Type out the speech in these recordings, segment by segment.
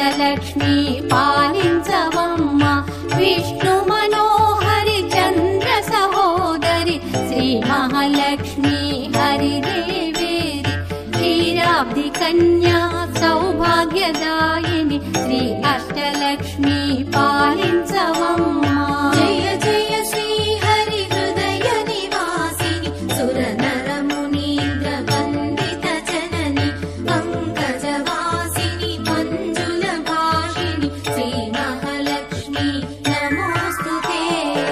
అష్టలక్ష్మి పాలించవమ్మ విష్ణు మనోహరి చంద్ర సహోదరి శ్రీ మహాలక్ష్మి హరిదేవేరి క్షీరాబ్ది కన్యా సౌభాగ్యదాయిని శ్రీ అష్టలక్ష్మి పాలించవమ్మ జయ జయ శ్రీ హరి హృదయ నివాసిని సుర నర మునీంద్ర వందిత జనని పంకజవాసిని మంజుల భాషిని శ్రీ మహాలక్ష్మి నమోస్తుతే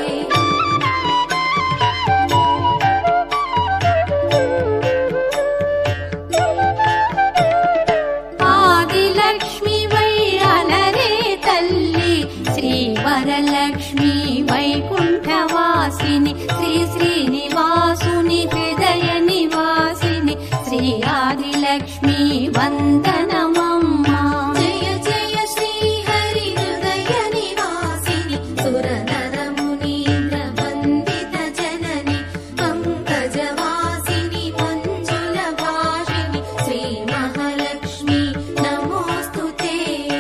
ఆదిలక్ష్మి వై అలరే తల్లి శ్రీ వరలక్ష్మి వైకుంఠవాసిని శ్రీ శ్రీనివాసుని హృదయ నివాసిని శ్రీ ఆదిలక్ష్మి వందనమమ్మ జయ జయ శ్రీ హరి హృదయ నివాసిని సుర నర మునీంద్ర వందిత జనని పంకజవాసిని మంజుల భాషిని శ్రీ మహాలక్ష్మి నమోస్తుతే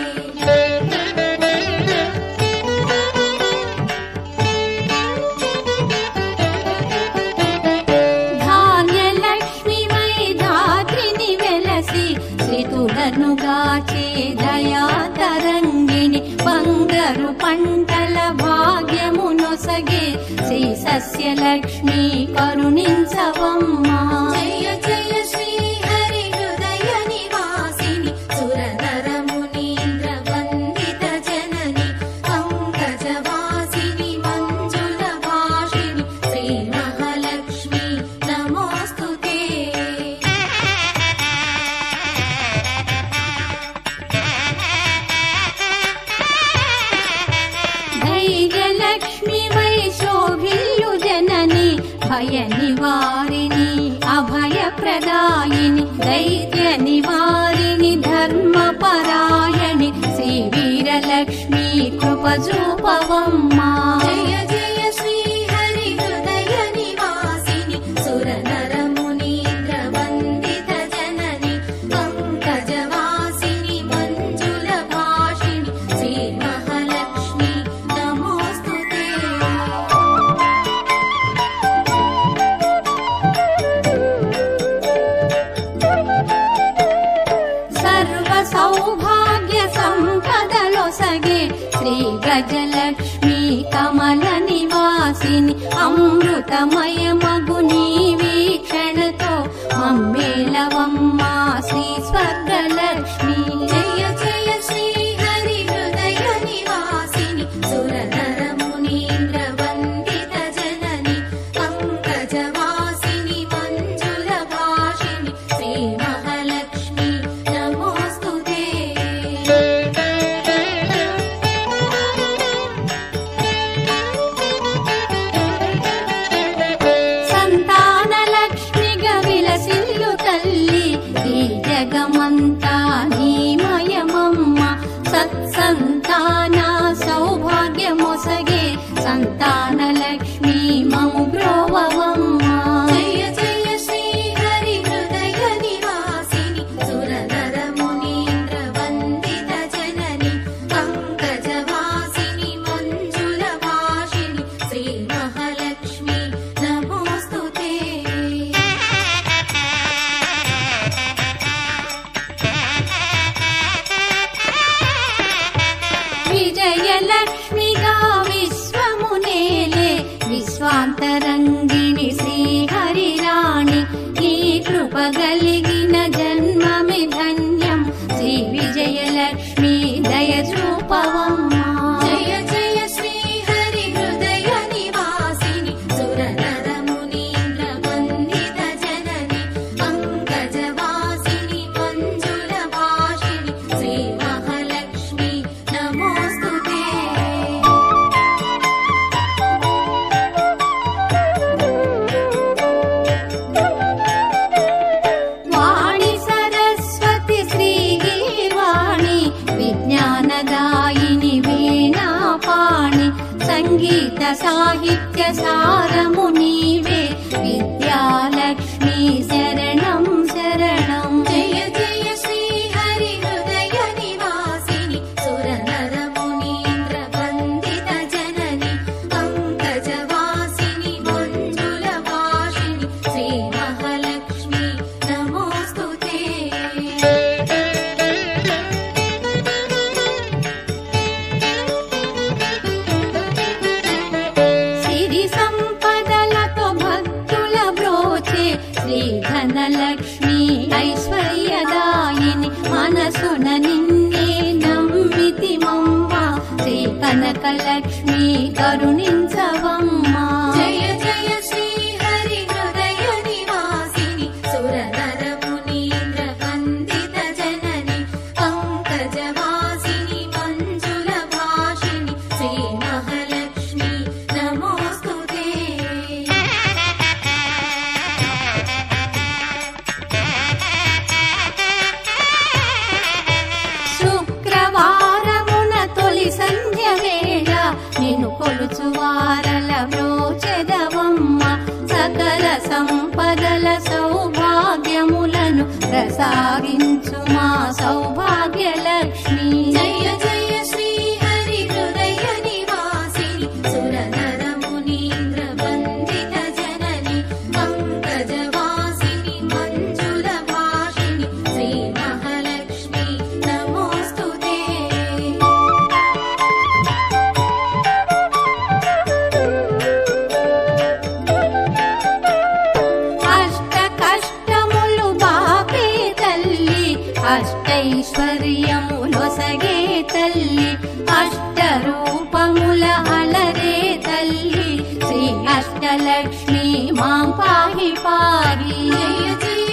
ధాన్యలక్ష్మి వై ధాత్రిని వెలసి శ్రీతులను గాచే దయా తరంగిణి బంగారు పంటల భాగ్యము నొసగే శ్రీ సస్యలక్ష్మి కరుణించవమ్మ జయ జయ శ్రీ హరి హృదయ నివాసిని సుర నర మునీంద్ర వందిత జనని పంకజవాసిని మంజుల భాషిని శ్రీ మహాలక్ష్మి నమోస్తుతే ధైర్యలక్ష్మి వై శోభిల్లు జనని భయ నివారిణి అభయ ప్రదాయిని దైత్య నివారిణి ధర్మపరాయణి శ్రీ వీరలక్ష్మి కృప చూపవమ్మ జయ జయ శ్రీ హరి హృదయ నివాసిని సుర నర మునీంద్ర వందిత జనని పంకజవాసిని మంజుల భాషిని శ్రీ మహాలక్ష్మి నమోస్తుతే సర్వ సౌభాగ్య సంపదలొసగే శ్రీ గజలక్ష్మి కమల నివాసిని అమృతమయమగు నీ వీక్షణతో మమ్మేలవమ్మ శ్రీ స్వర్గలక్ష్మి జయ జయ శ్రీ హరి హృదయ నివాసిని సుర నర మునీంద్ర వందిత జనని పంకజవాసిని మంజుల భాషిని శ్రీ మహాలక్ష్మి నమోస్తుతే సంతానలక్ష్మిగా విలసిల్లు తల్లి ఈ జగమంతా నీమయమమ్మ సత్సంతాన సౌభాగ్యమొసగే సంతానలక్ష్మి మము బ్రోవవమ్మ జయ జయ శ్రీ హరి హృదయ నివాసిని సుర నర మునీంద్ర వందిత జనని పంకజవాసిని మంజుల భాషిని శ్రీ మహాలక్ష్మి నమోస్తుతే విజయలక్ష్మిగా విశ్వమునేలే విశ్వాంతరంగిణి శ్రీహరిరాణి నీ కృప కలిగిన జన్మమి ధన్యం శ్రీ విజయలక్ష్మి దయ చూపవమ్మ జయ జయ శ్రీ హరి హృదయ నివాసిని సుర నర మునీంద్ర వందిత జనని పంకజవాసిని మంజుల భాషిని శ్రీ మహాలక్ష్మి నమోస్తుతే వాణి సరస్వతి శ్రీగీర్వాణి విజ్ఞానదాయిని వీణాపాణి సంగీత సాహిత్య సారము నీవే విద్యాలక్ష్మి శరణం శరణం జయ జయ శ్రీ హరి హృదయ నివాసిని కనకలక్ష్మి కరుణించవమ్మా. జయ జయ శ్రీ హరి హృదయ నివాసిని సురనర మునీంద్ర వందిత జనని పంకజవాసిని మంజుల భాషిణి శ్రీ మహాలక్ష్మి నమోస్తుతే. శుక్రవారమున తొలి సంధ్య వేళ నిన్ను కొలుచువారల వ్రోచెదవమ్మ. సకల సంపదల సౌభాగ్యములను ప్రసాదించు మా సౌభాగ్యలక్ష్మి. జయ జయ శ్రీ హరి హృదయ నివాసిని సురనర మునీంద్ర వందిత జనని పంకజవాసిని మంజుల భాషిణి శ్రీ మహాలక్ష్మి నమోస్తుతే. అష్ట కష్టములు బాపే తల్లి, అష్టైశ్వర్యములొసగే తల్లి, అష్ట రూపముల అలరే తల్లి, శ్రీ అష్టలక్ష్మి మాం పాహి పాహి. జయ జయ